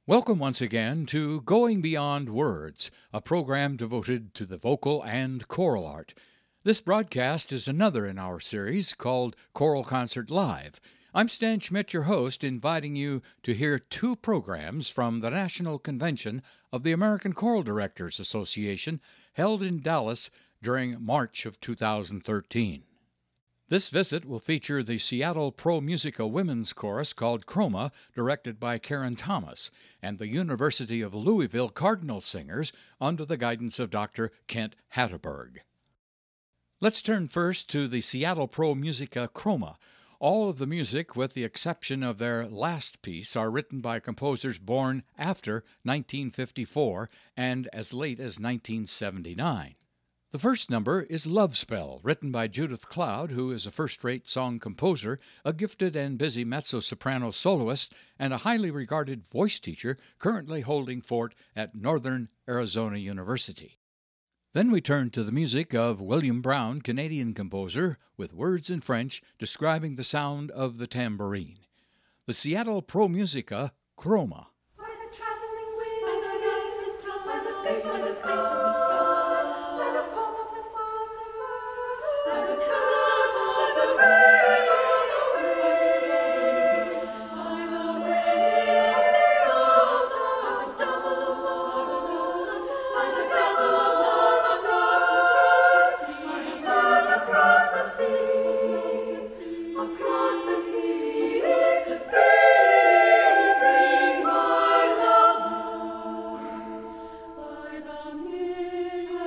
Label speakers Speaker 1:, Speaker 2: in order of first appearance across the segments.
Speaker 1: Welcome once again to Going Beyond Words, a program devoted to the vocal and choral art. This broadcast is another in our series called Choral Concert Live. I'm Stan Schmidt, your host, inviting you to hear two programs from the National Convention of the American Choral Directors Association held in Dallas during March of 2013. This visit will feature the Seattle Pro Musica Women's Chorus called Chroma, directed by Karen Thomas, and the University of Louisville Cardinal Singers under the guidance of Dr. Kent Hatteberg. Let's turn first to the Seattle Pro Musica Chroma. All of the music, with the exception of their last piece, are written by composers born after 1954 and as late as 1979. The first number is Love Spell, written by Judith Cloud, who is a first-rate song composer, a gifted and busy mezzo-soprano soloist, and a highly regarded voice teacher currently holding fort at Northern Arizona University. Then we turn to the music of William Brown, Canadian composer, with words in French describing the sound of the tambourine. The Seattle Pro Musica Chroma.
Speaker 2: By the traveling wind, by the noiseless clouds, by the space in the sky, by the foam of the surf, by the curve of the wave on the wave, by the ring of the stars, by the dazzle of love, by the dazzle of love across the seas, across the seas, the sea, bring my love by the mist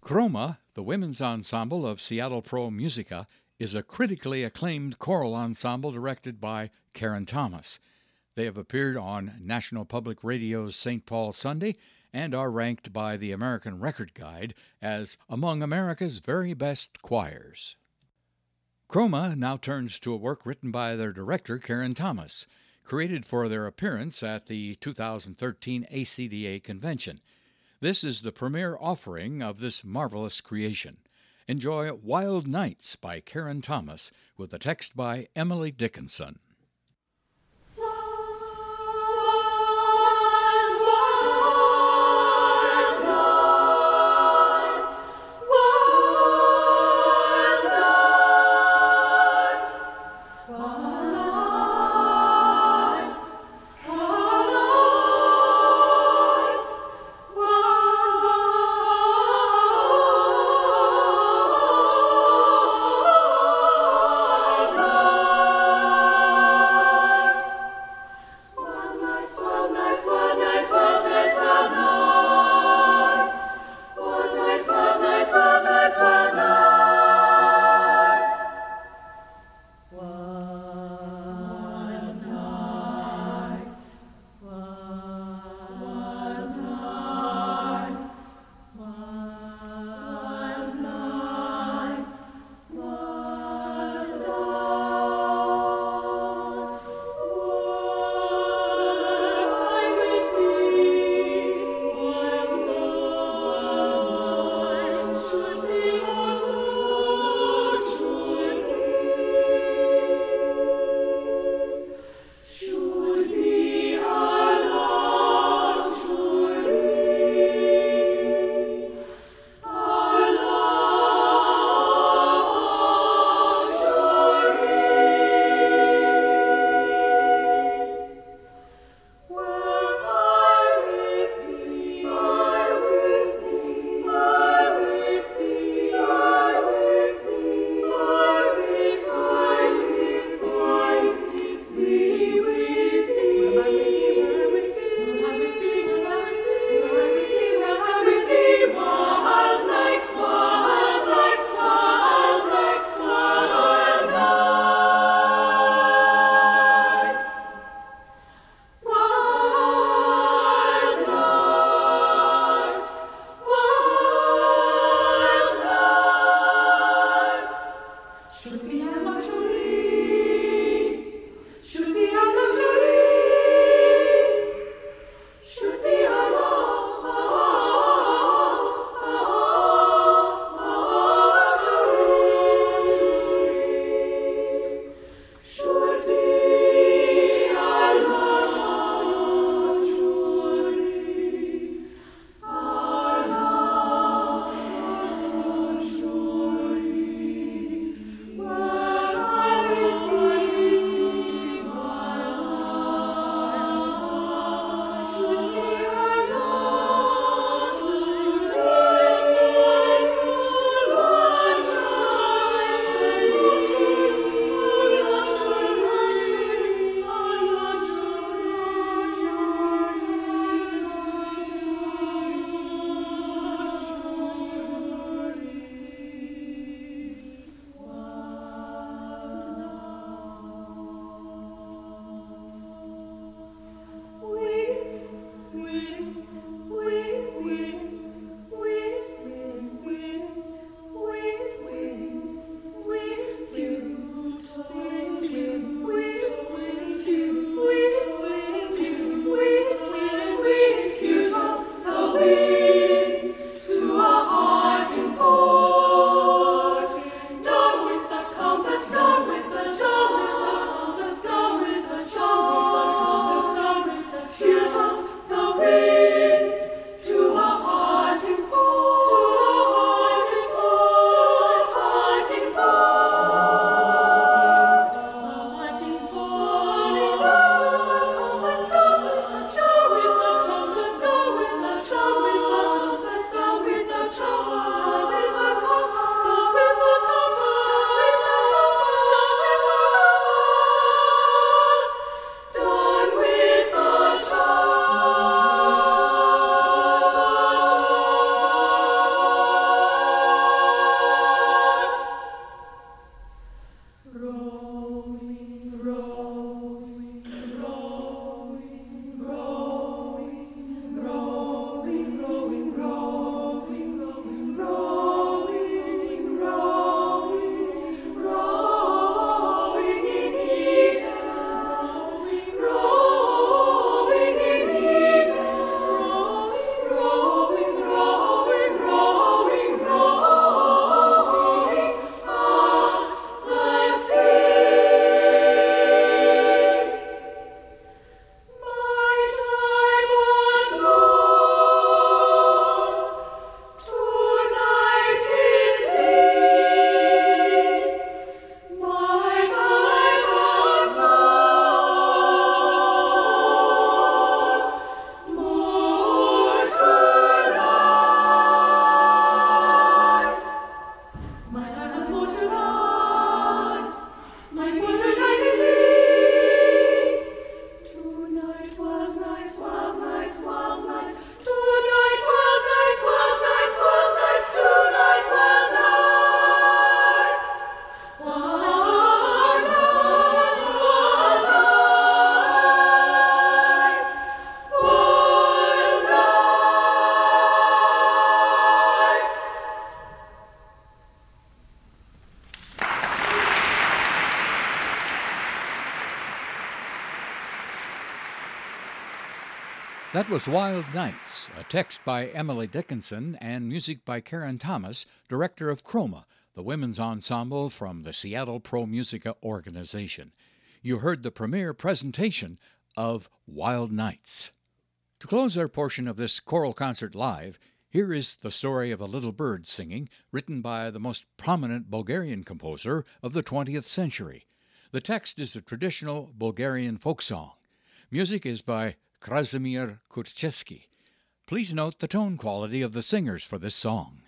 Speaker 1: Chroma, the women's ensemble of Seattle Pro Musica, is a critically acclaimed choral ensemble directed by Karen Thomas. They have appeared on National Public Radio's St. Paul Sunday and are ranked by the American Record Guide as among America's very best choirs. Chroma now turns to a work written by their director, Karen Thomas, created for their appearance at the 2013 ACDA convention. This is the premiere offering of this marvelous creation. Enjoy Wild Nights by Karen Thomas with a text by Emily Dickinson.
Speaker 2: Bye.
Speaker 1: That was Wild Nights, a text by Emily Dickinson and music by Karen Thomas, director of Chroma, the women's ensemble from the Seattle Pro Musica organization. You heard the premiere presentation of Wild Nights. To close our portion of this choral concert live, here is the story of a little bird singing, written by the most prominent Bulgarian composer of the 20th century. The text is a traditional Bulgarian folk song. Music is by Krasimir Kurchevsky. Please note the tone quality of the singers for this song.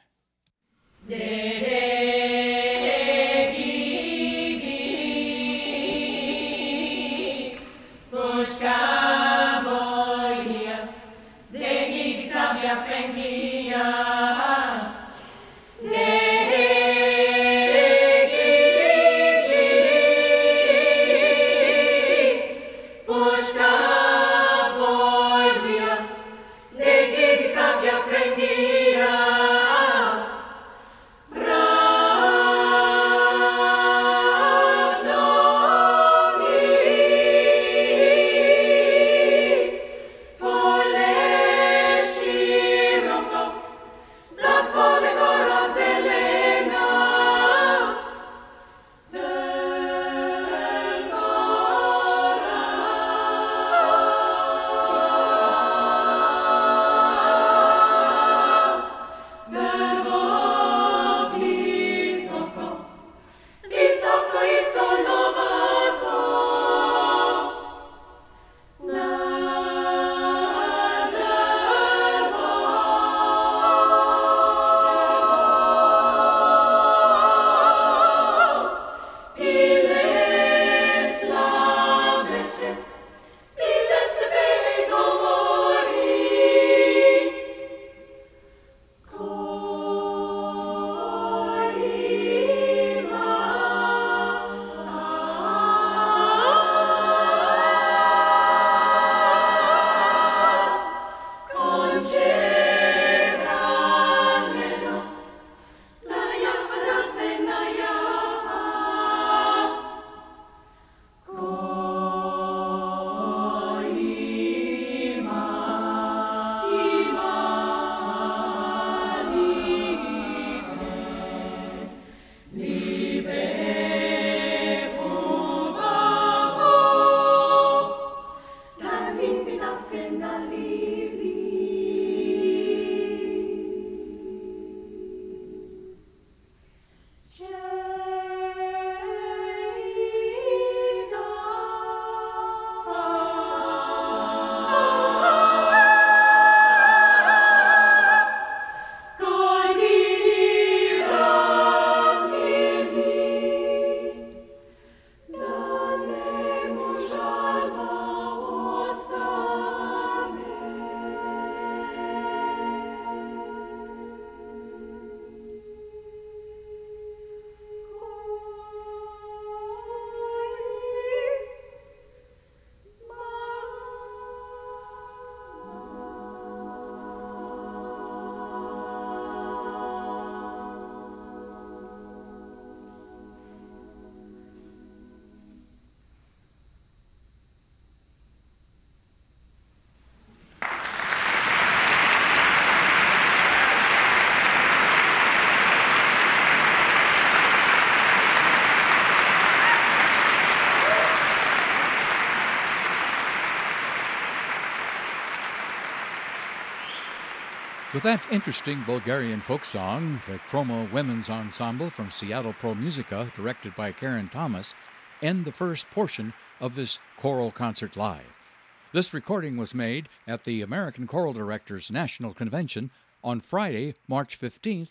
Speaker 1: With that interesting Bulgarian folk song, the Chroma Women's Ensemble from Seattle Pro Musica, directed by Karen Thomas, end the first portion of this choral concert live. This recording was made at the American Choral Directors National Convention on Friday, March 15,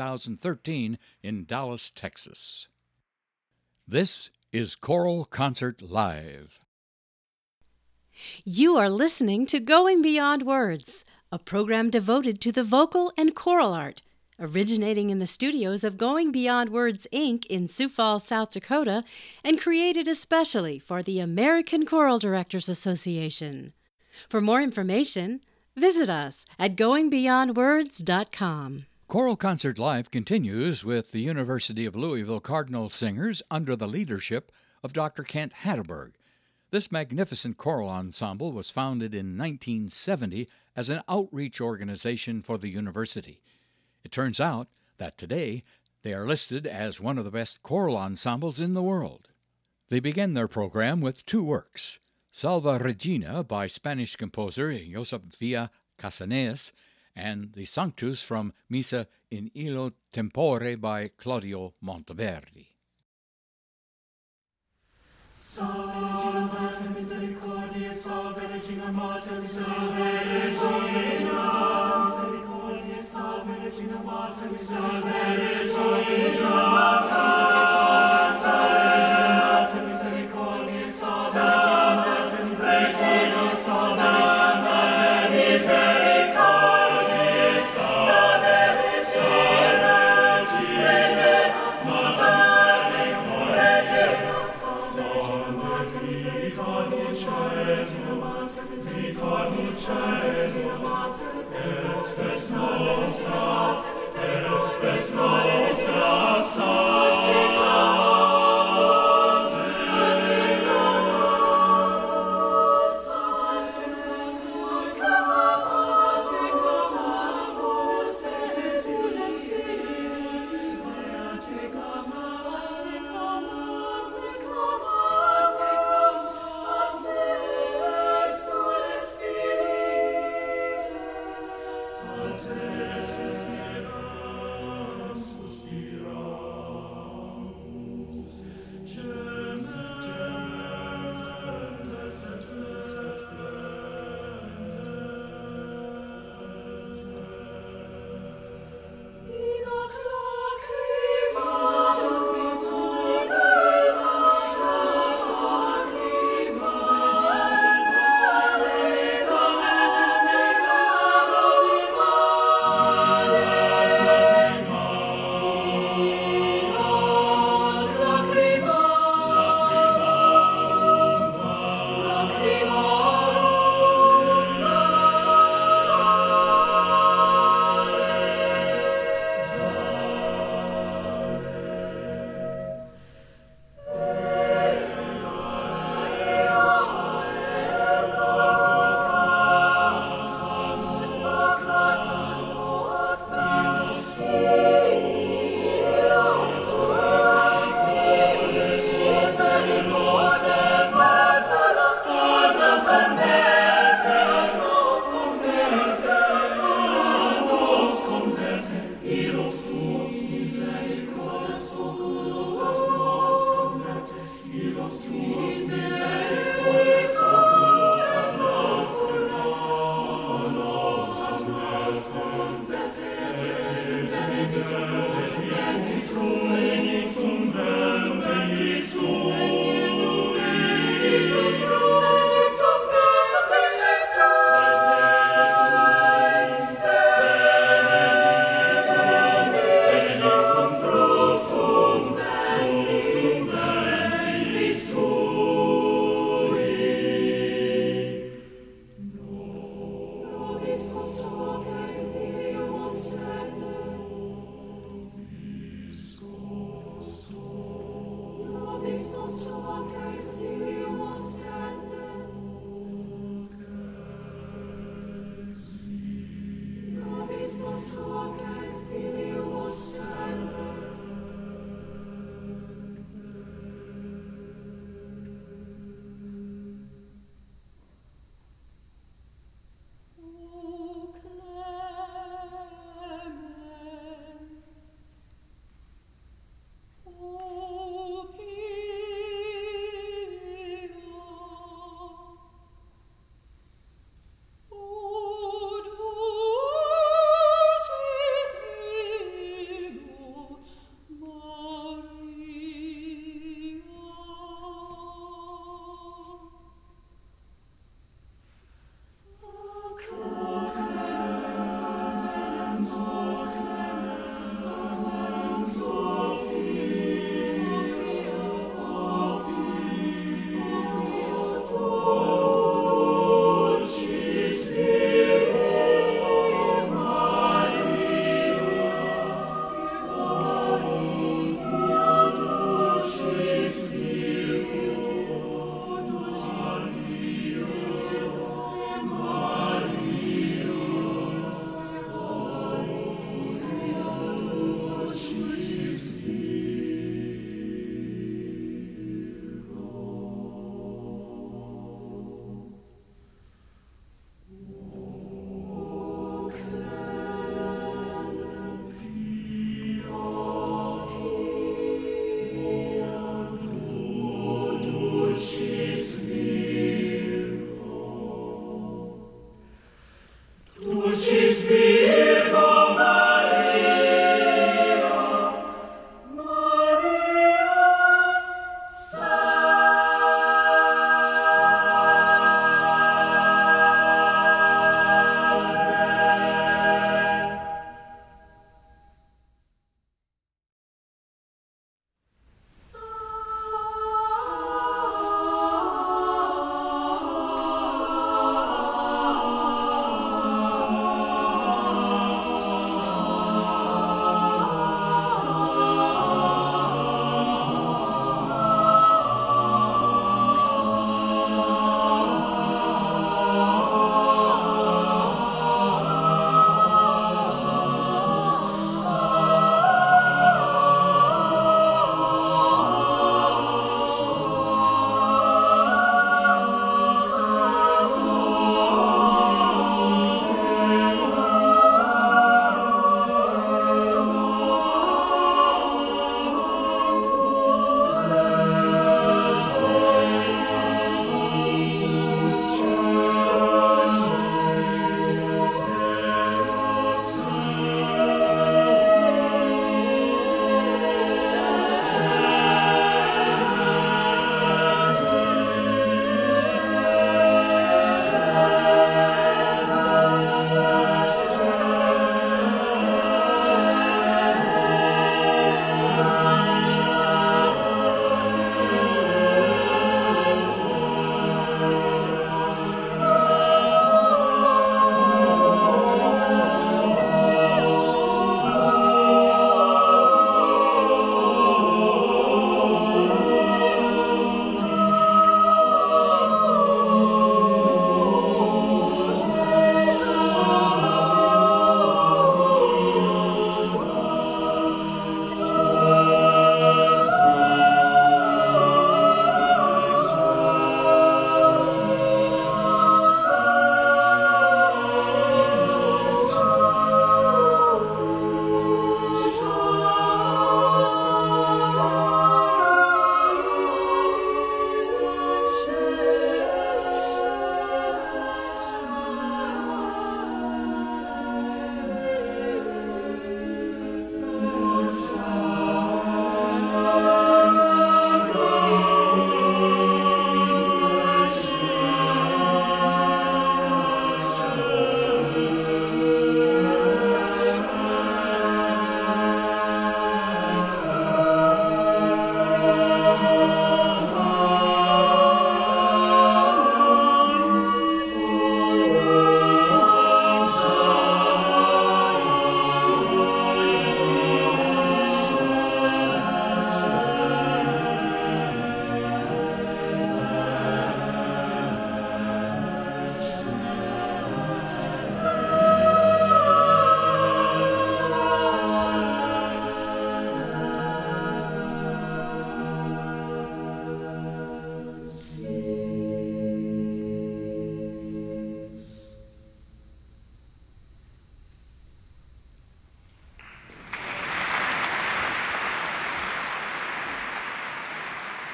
Speaker 1: 2013, in Dallas, Texas. This is Choral Concert Live.
Speaker 3: You are listening to Going Beyond Words, a program devoted to the vocal and choral art, originating in the studios of Going Beyond Words, Inc. in Sioux Falls, South Dakota, and created especially for the American Choral Directors Association. For more information, visit us at goingbeyondwords.com.
Speaker 1: Choral Concert Live continues with the University of Louisville Cardinal Singers under the leadership of Dr. Kent Hatteberg. This magnificent choral ensemble was founded in 1970 as an outreach organization for the university. It turns out that today they are listed as one of the best choral ensembles in the world. They begin their program with two works, Salve Regina by Spanish composer Josep Villa Casanes, and the Sanctus from Missa in Illo Tempore by Claudio Monteverdi.
Speaker 2: Salve Regina Mater Misericordiae, Salve Regina Mater Misericordiae, Salve Regina Mater Misericordiae, Salve Regina Mater Misericordiae, Salve Regina Mater Misericordiae, Salve Regina Mater Misericordiae, Salve Regina Mater Misericordiae, Salve Regina Mater Misericordiae, Salve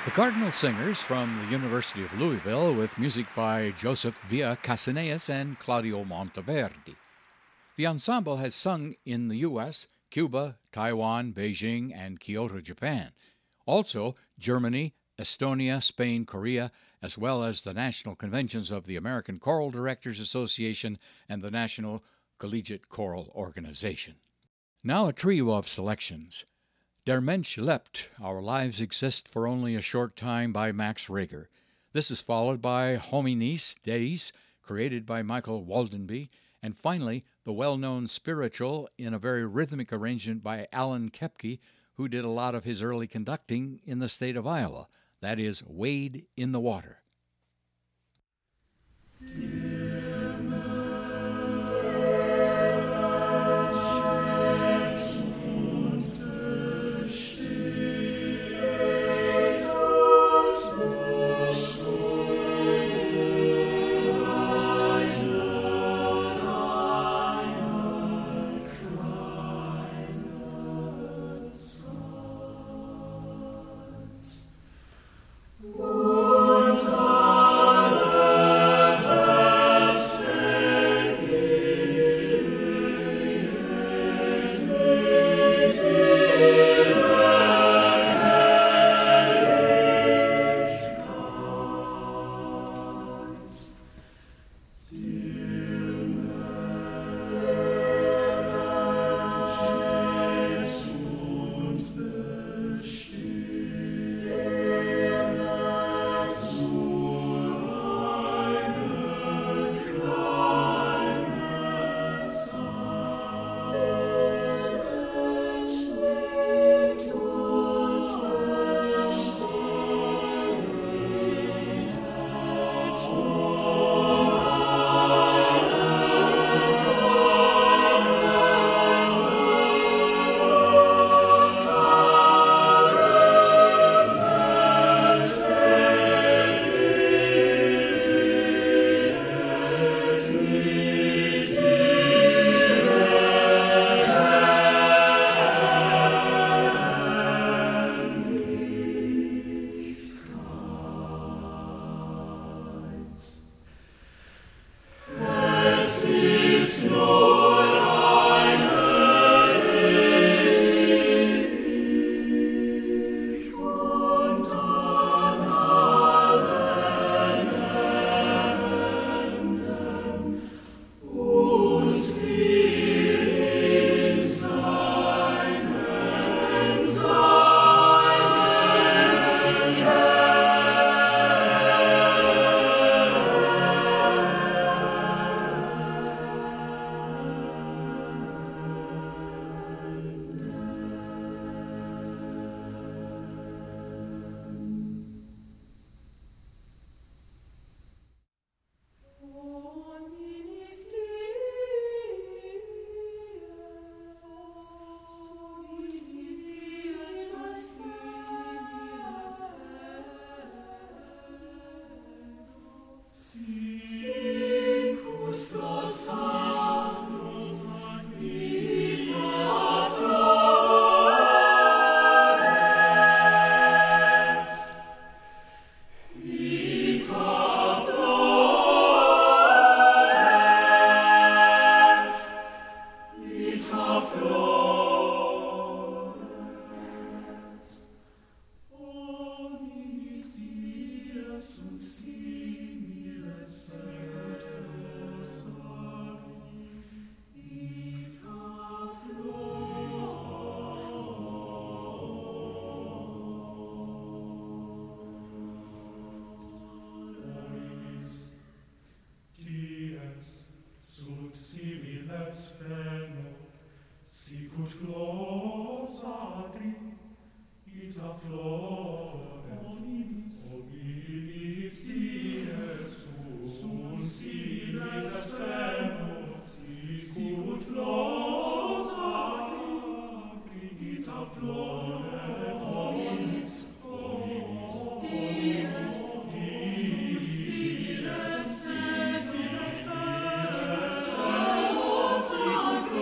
Speaker 1: The Cardinal Singers from the University of Louisville with music by Joseph Villa-Casaneas and Claudio Monteverdi. The ensemble has sung in the U.S., Cuba, Taiwan, Beijing, and Kyoto, Japan. Also, Germany, Estonia, Spain, Korea, as well as the national conventions of the American Choral Directors Association and the National Collegiate Choral Organization. Now a trio of selections. Der Mensch lebt, Our Lives Exist for Only a Short Time by Max Reger. This is followed by Hominis Deis, created by Michael Waldenby, and finally the well-known Spiritual in a very rhythmic arrangement by Alan Kepke, who did a lot of his early conducting in the state of Iowa. That is Wade in the Water.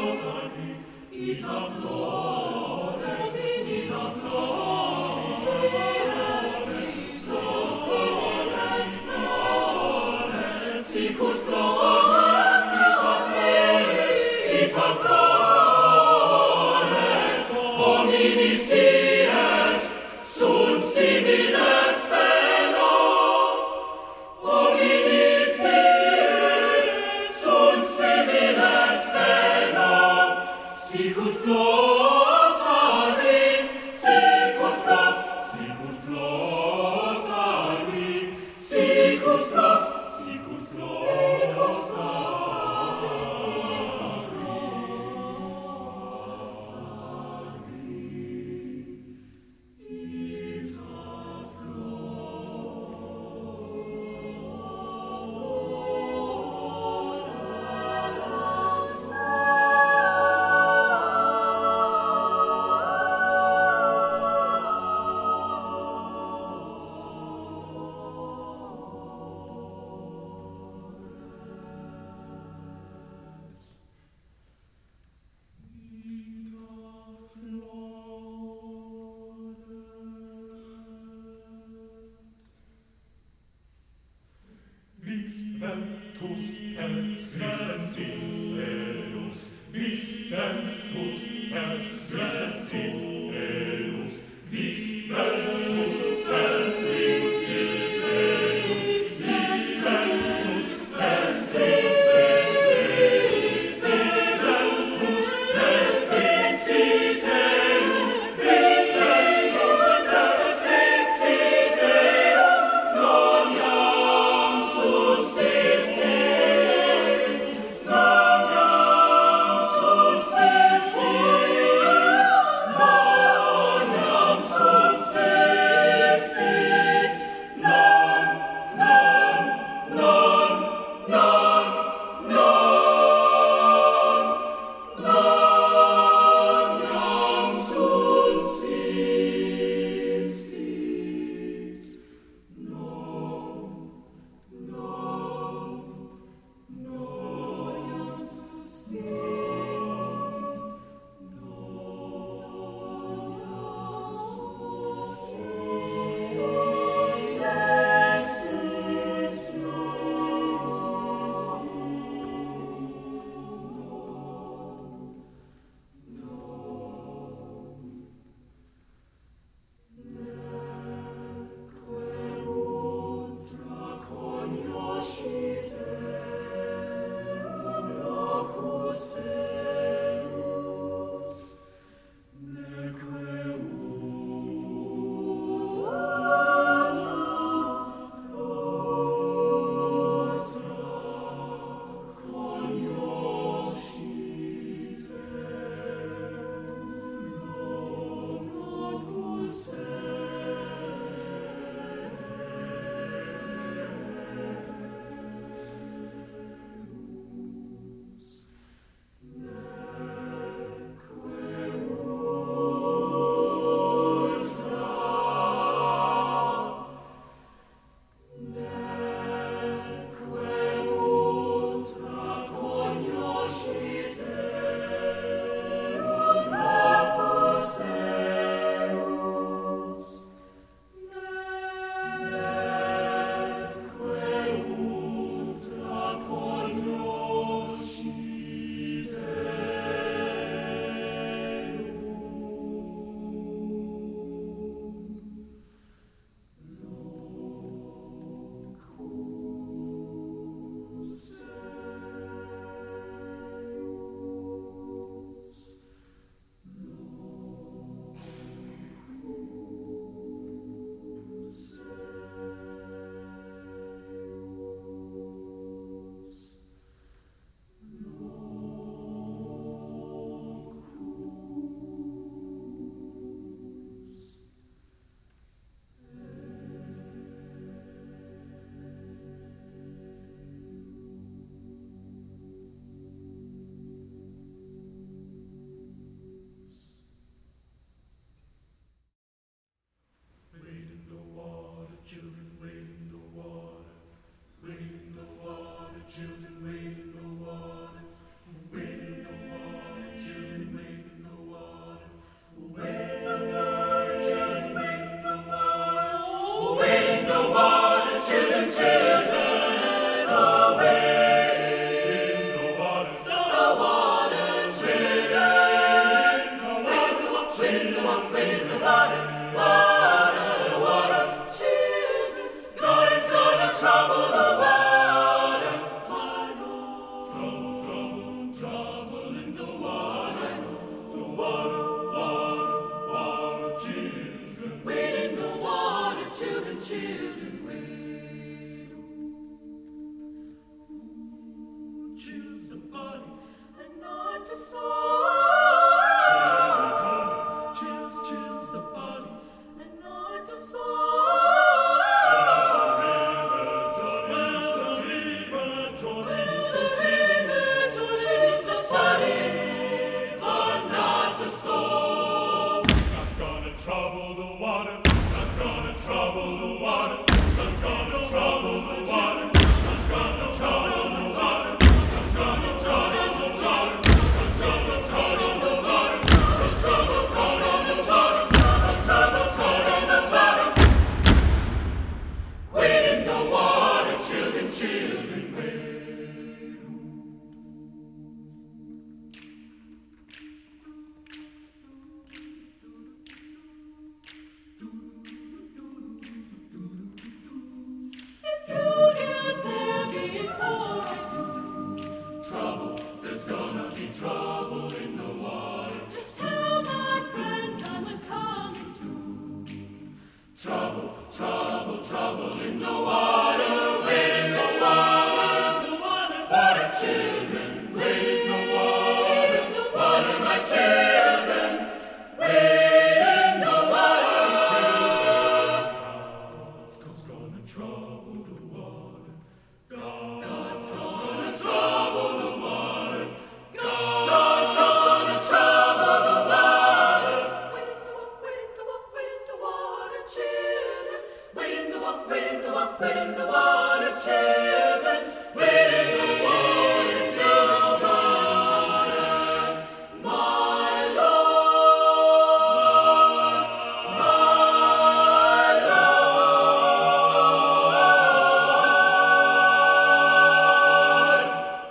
Speaker 2: Ita flor,
Speaker 4: Trouble the water, that's gonna trouble the water, that's gonna
Speaker 2: children, wade in the water, wade in the water, wade in the water, children, wade in the water, children, my Lord, my Lord.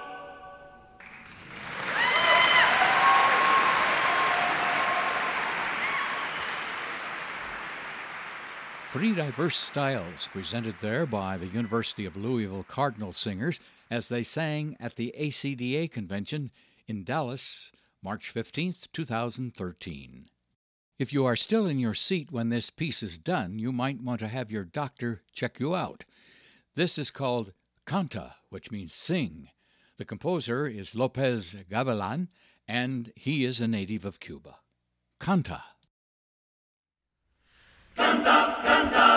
Speaker 1: Three diverse styles presented there by the University of Louisville Cardinal Singers as they sang at the ACDA convention in Dallas, March 15th, 2013. If you are still in your seat when this piece is done, you might want to have your doctor check you out. This is called canta, which means sing. The composer is Lopez Gavilan, and he is a native of Cuba. Canta.
Speaker 2: Canta, canta.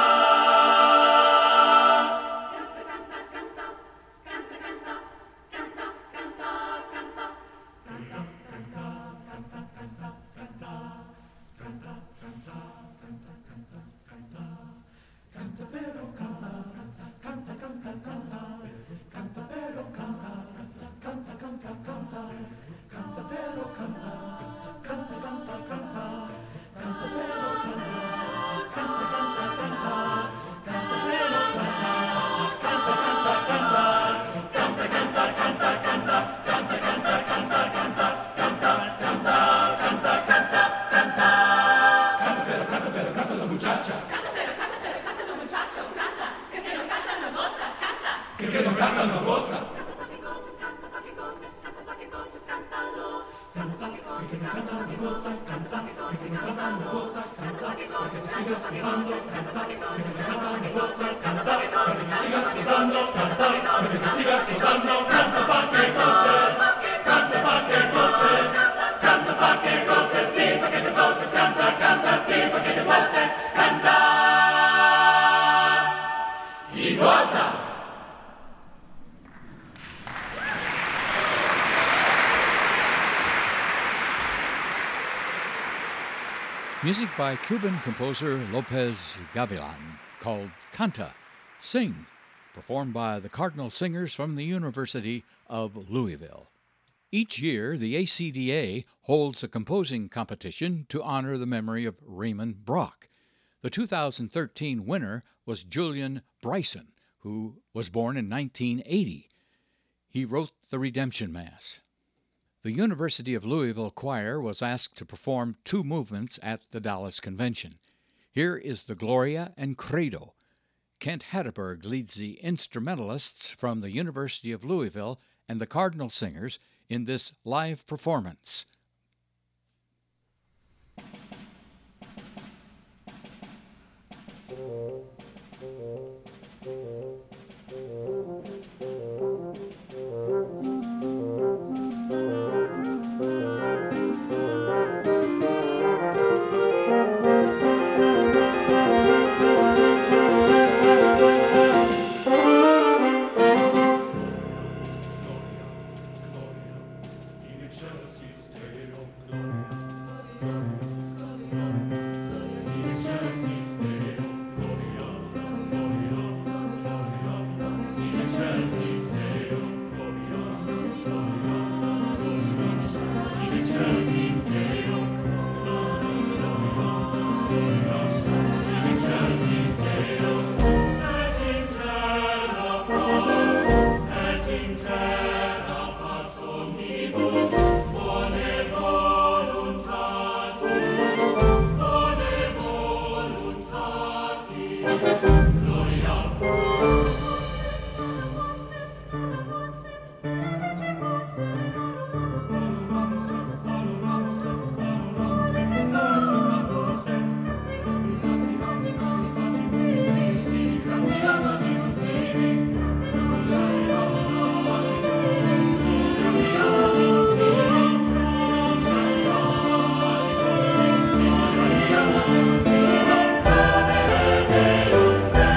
Speaker 1: Music by Cuban composer Lopez Gavilan, called Canta, Sing, performed by the Cardinal Singers from the University of Louisville. Each year, the ACDA holds a composing competition to honor the memory of Raymond Brock. The 2013 winner was Julian Bryson, who was born in 1980. He wrote the Redemption Mass. The University of Louisville Choir was asked to perform two movements at the Dallas Convention. Here is the Gloria and Credo. Kent Hatteberg leads the instrumentalists from the University of Louisville and the Cardinal Singers in this live performance.
Speaker 2: Deus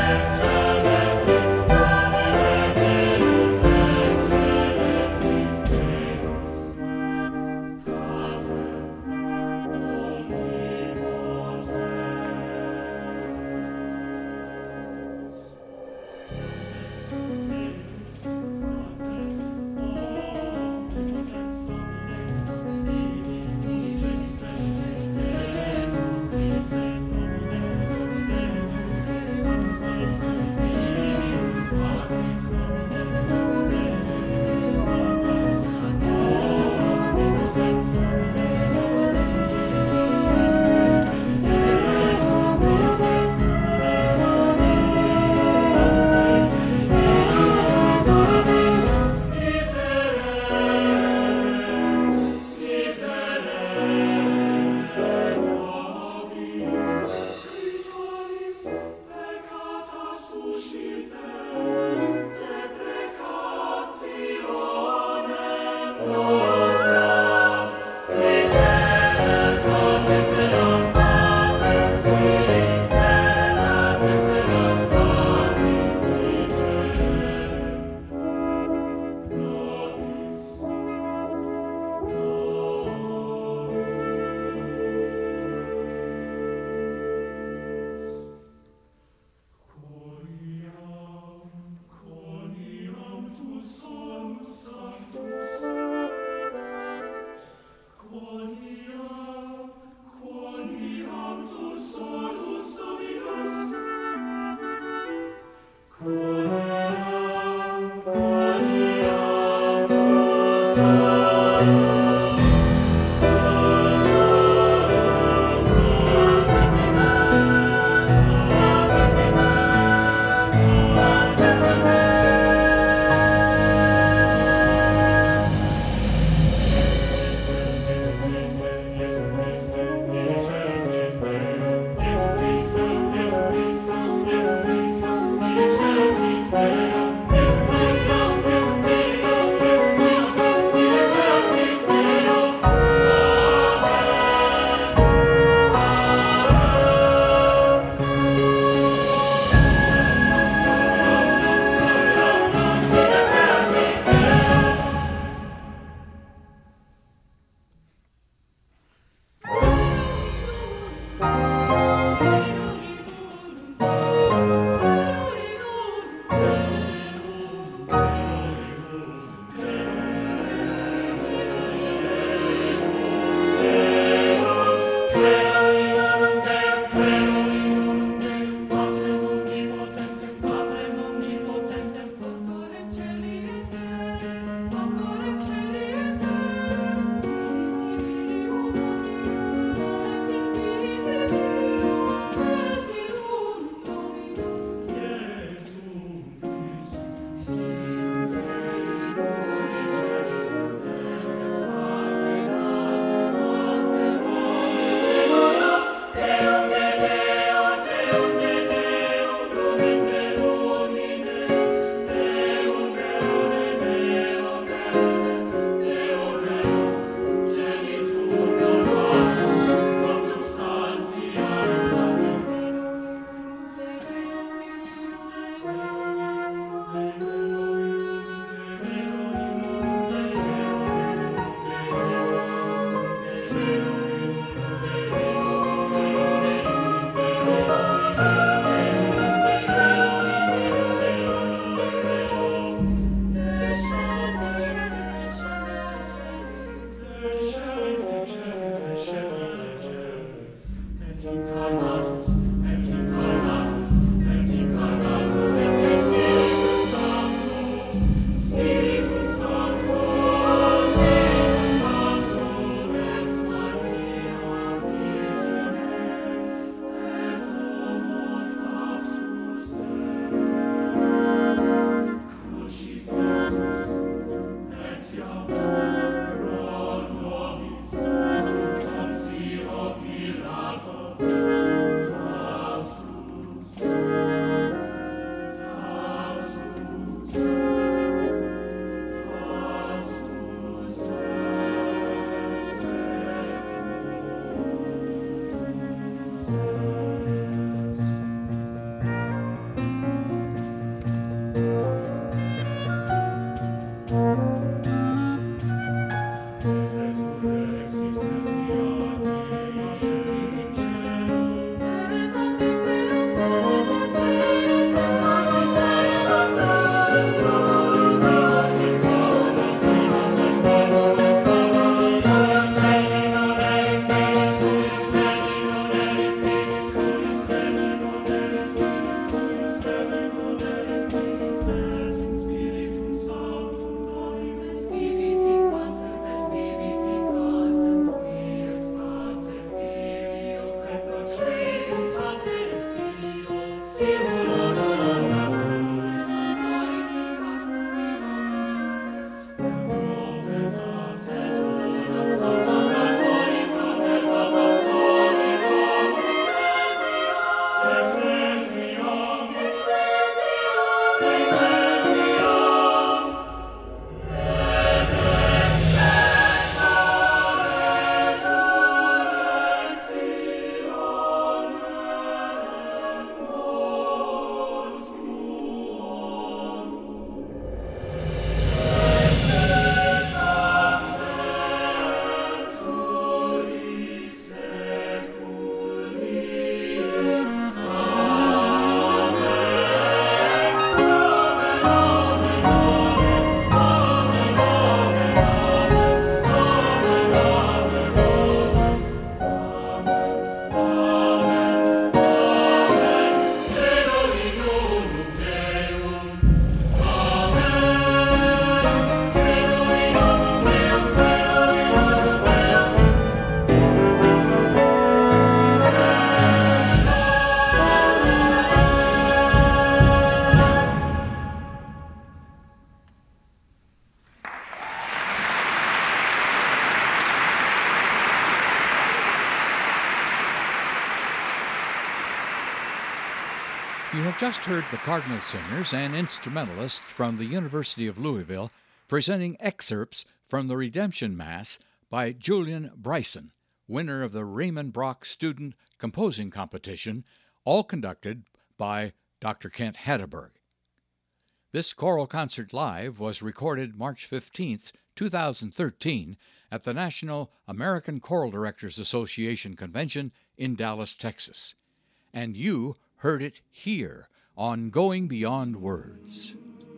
Speaker 1: You have just heard the Cardinal Singers and instrumentalists from the University of Louisville presenting excerpts from the Redemption Mass by Julian Bryson, winner of the Raymond Brock Student Composing Competition, all conducted by Dr. Kent Hatteberg. This choral concert live was recorded March 15, 2013, at the National American Choral Directors Association Convention in Dallas, Texas. And you heard it here on Going Beyond Words.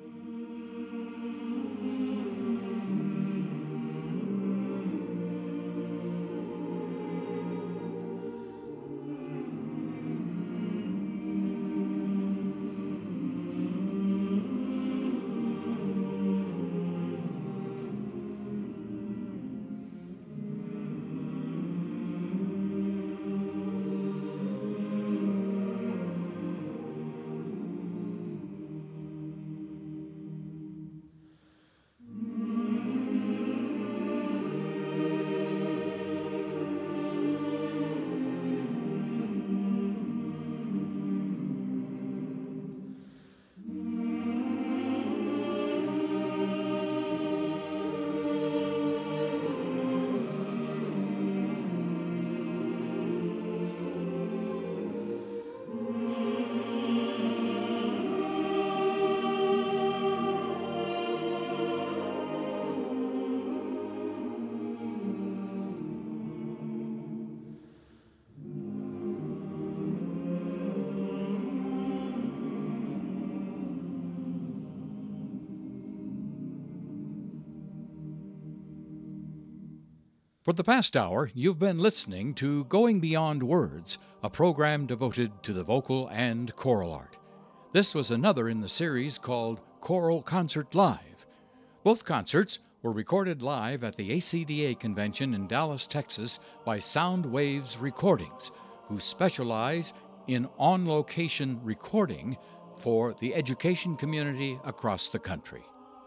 Speaker 1: For the past hour, you've been listening to Going Beyond Words, a program devoted to the vocal and choral art. This was another in the series called Choral Concert Live. Both concerts were recorded live at the ACDA convention in Dallas, Texas by Sound Waves Recordings, who specialize in on-location recording for the education community across the country.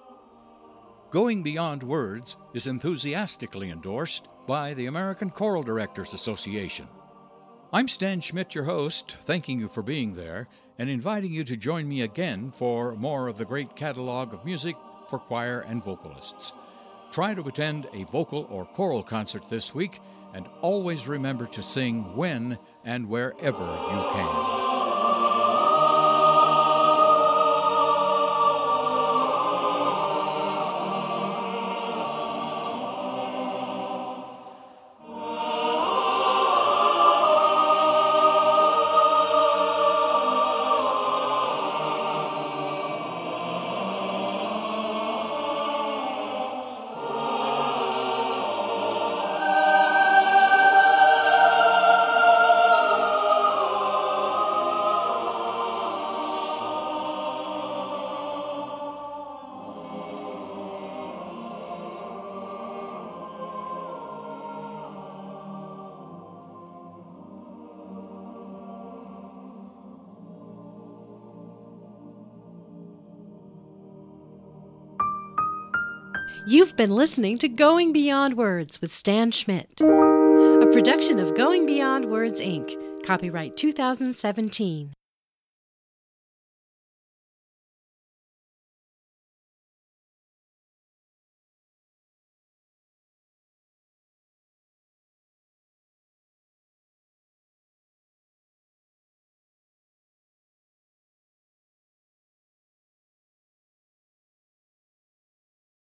Speaker 1: Going Beyond Words is enthusiastically endorsed by the American Choral Directors Association. I'm Stan Schmidt, your host, thanking you for being there and inviting you to join me again for more of the great catalog of music for choir and vocalists. Try to attend a vocal or choral concert this week, and always remember to sing when and wherever you can.
Speaker 3: You've been listening to Going Beyond Words with Stan Schmidt, a production of Going Beyond Words, Inc., copyright 2017.